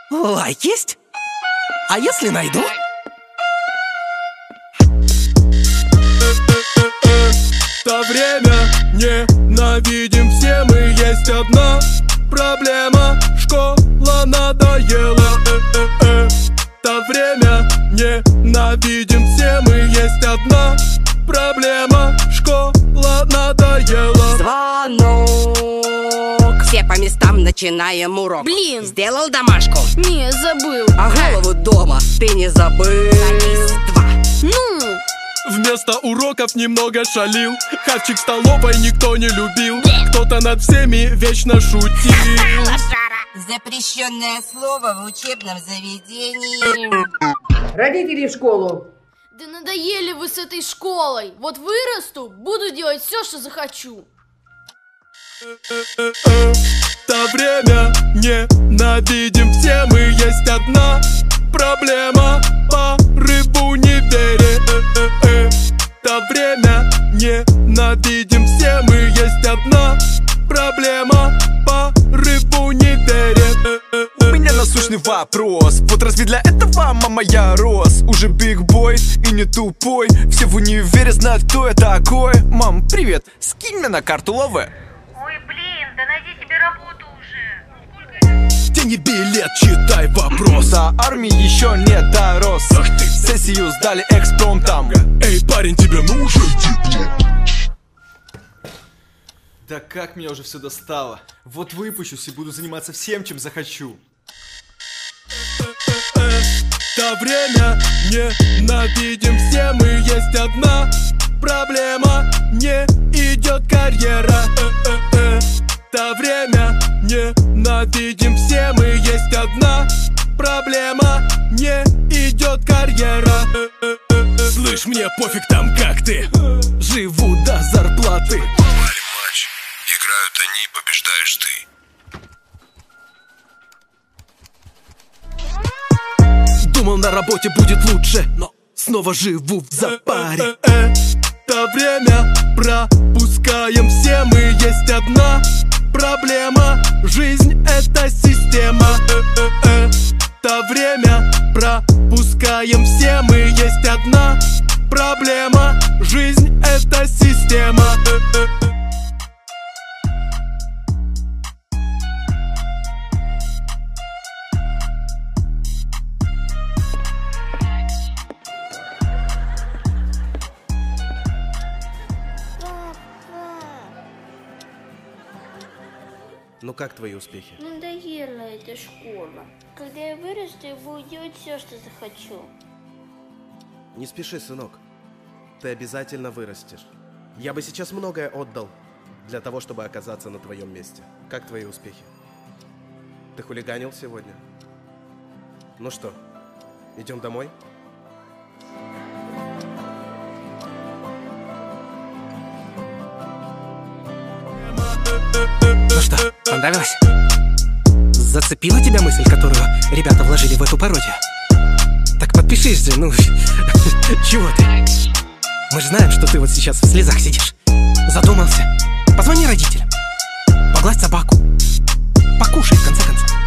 Лайк есть? А если найду? То время ненавидим все мы, есть одна проблема. Школа надоела. То время ненавидим все мы, есть одна проблема. Школа надоела. Звонок. Все по местам, начинаем урок. Блин. Сделал домашку? Не, забыл. А голову дома ты не забыл? Садись, 2. Ну, Вместо уроков немного шалил. Хавчик в столовой никто не любил. Кто-то над всеми вечно шутил. Запрещенное слово в учебном заведении. Родители в школу. да надоели вы с этой школой. Вот вырасту, буду делать все, что захочу. То время ненавидим все мы, есть одна проблема. Пары в универе. То время ненавидим все мы, есть одна проблема. Пары в универе. У меня насущный вопрос. Вот разве для этого мама я рос? Уже биг-бой и не тупой. Все в универе знают, кто я такой. Мам, привет, скинь мне на карту лаве. Ой, блин, да найди себе работу уже. Тяни билет, читай вопрос. До армии еще не дорос. Сессию сдали экспромтом. Эй, парень, тебе нужен диплом? Да как меня уже все достало. Вот выпущусь и буду заниматься всем, чем захочу. То время ненавидим все мы, есть одна проблема. Не идет карьера. То время ненавидим все мы, есть одна проблема. Не идет карьера. Слышь, мне пофиг там как ты, живу до зарплаты. Матч. Играют они, побеждаешь ты. Думал, на работе будет лучше, но снова живу в запаре. То время пропускаем все мы, есть одна проблема. Жизнь — это система. То время пропускаем все мы, есть одна проблема. Жизнь — это система. Ну как твои успехи? Надоела эта школа. Когда я вырасту, я буду делать все, что захочу. Не спеши, сынок. Ты обязательно вырастешь. Я бы сейчас многое отдал для того, чтобы оказаться на твоем месте. Как твои успехи? Ты хулиганил сегодня? Ну что, идем домой? Ну что, понравилось? Зацепила тебя мысль, которую ребята вложили в эту пародию? Так подпишись же, ну, чего ты? Мы же знаем, что ты вот сейчас в слезах сидишь. Задумался. Позвони родителям. Погладь собаку. Покушай, в конце концов.